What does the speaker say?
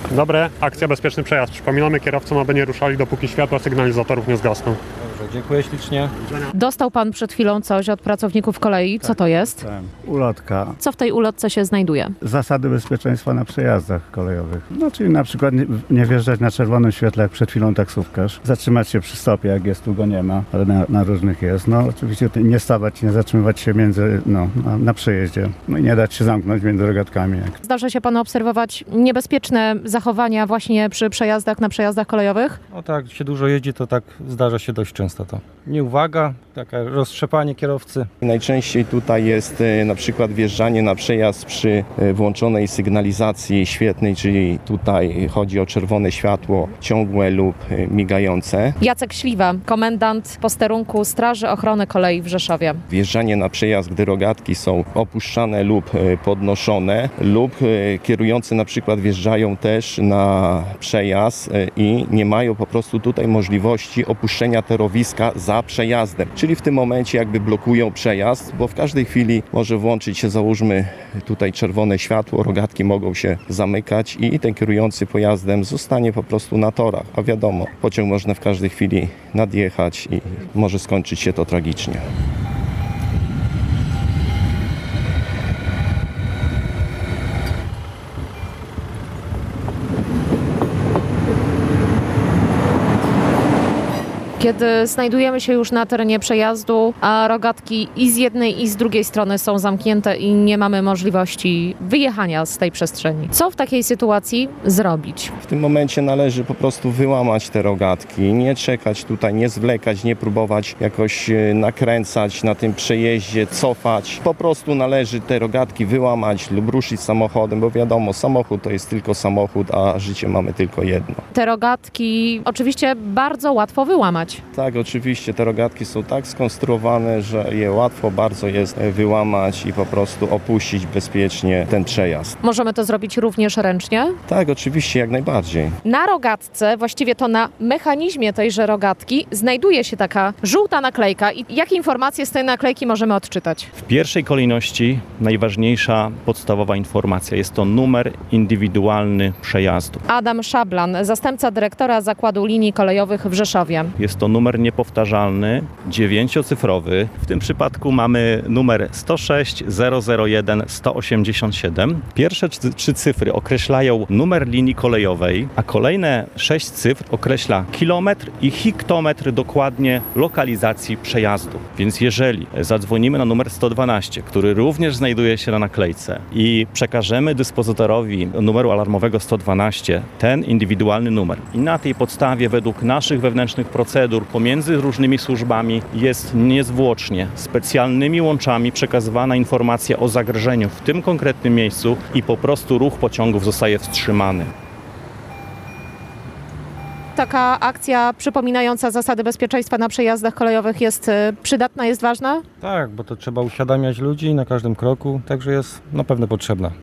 Dobre, akcja Bezpieczny Przejazd. Przypominamy kierowcom, aby nie ruszali, dopóki światła sygnalizatorów nie zgasną. Dobrze, dziękuję ślicznie. Dostał pan przed chwilą coś od pracowników kolei. Co to jest? Ulotka. Co w tej ulotce się znajduje? Zasady bezpieczeństwa na przejazdach kolejowych. No, czyli na przykład nie wjeżdżać na czerwonym świetle, jak przed chwilą taksówkarz. Zatrzymać się przy stopie, jak jest, tu go nie ma, ale na różnych jest. No oczywiście nie stawać, nie zatrzymywać się na przejeździe. No i nie dać się zamknąć między rogatkami. Zdarza się panu obserwować niebezpieczne zachowania właśnie przy przejazdach na przejazdach kolejowych? No tak, się dużo jeździ, to tak zdarza się dość często to. Nieuwaga, taka roztrzepanie kierowcy. Najczęściej tutaj jest na przykład wjeżdżanie na przejazd przy włączonej sygnalizacji świetnej, czyli tutaj chodzi o czerwone światło ciągłe lub migające. Jacek Śliwa, komendant posterunku Straży Ochrony Kolei w Rzeszowie. Wjeżdżanie na przejazd, gdy rogatki są opuszczane lub podnoszone, lub kierujący na przykład wjeżdżają też na przejazd i nie mają po prostu tutaj możliwości opuszczenia torowiska za przejazdem. Czyli w tym momencie jakby blokują przejazd, bo w każdej chwili może włączyć się, załóżmy tutaj czerwone światło, rogatki mogą się zamykać i ten kierujący pojazdem zostanie po prostu na torach. A wiadomo, pociąg można w każdej chwili nadjechać i może skończyć się to tragicznie. Kiedy znajdujemy się już na terenie przejazdu, a rogatki i z jednej i z drugiej strony są zamknięte i nie mamy możliwości wyjechania z tej przestrzeni. Co w takiej sytuacji zrobić? W tym momencie należy po prostu wyłamać te rogatki, nie czekać tutaj, nie zwlekać, nie próbować jakoś nakręcać na tym przejeździe, cofać. Po prostu należy te rogatki wyłamać lub ruszyć samochodem, bo wiadomo, samochód to jest tylko samochód, a życie mamy tylko jedno. Te rogatki oczywiście bardzo łatwo wyłamać. Tak, oczywiście te rogatki są tak skonstruowane, że je łatwo bardzo jest wyłamać i po prostu opuścić bezpiecznie ten przejazd. Możemy to zrobić również ręcznie? Tak, oczywiście, jak najbardziej. Na rogatce, właściwie to na mechanizmie tejże rogatki, znajduje się taka żółta naklejka. I jakie informacje z tej naklejki możemy odczytać? W pierwszej kolejności najważniejsza podstawowa informacja jest to numer indywidualny przejazdu. Adam Szablan, zastępca dyrektora Zakładu Linii Kolejowych w Rzeszowie. Jest to numer niepowtarzalny, 9-cyfrowy. W tym przypadku mamy numer 106 001 187. Pierwsze 3 cyfry określają numer linii kolejowej, a kolejne 6 cyfr określa kilometr i hektometr dokładnie lokalizacji przejazdu. Więc jeżeli zadzwonimy na numer 112, który również znajduje się na naklejce i przekażemy dyspozytorowi numeru alarmowego 112 ten indywidualny numer i na tej podstawie według naszych wewnętrznych procedur pomiędzy różnymi służbami jest niezwłocznie specjalnymi łączami przekazywana informacja o zagrożeniu w tym konkretnym miejscu i po prostu ruch pociągów zostaje wstrzymany. Taka akcja przypominająca zasady bezpieczeństwa na przejazdach kolejowych jest przydatna, jest ważna? Tak, bo to trzeba uświadamiać ludzi na każdym kroku, także jest na pewno potrzebna.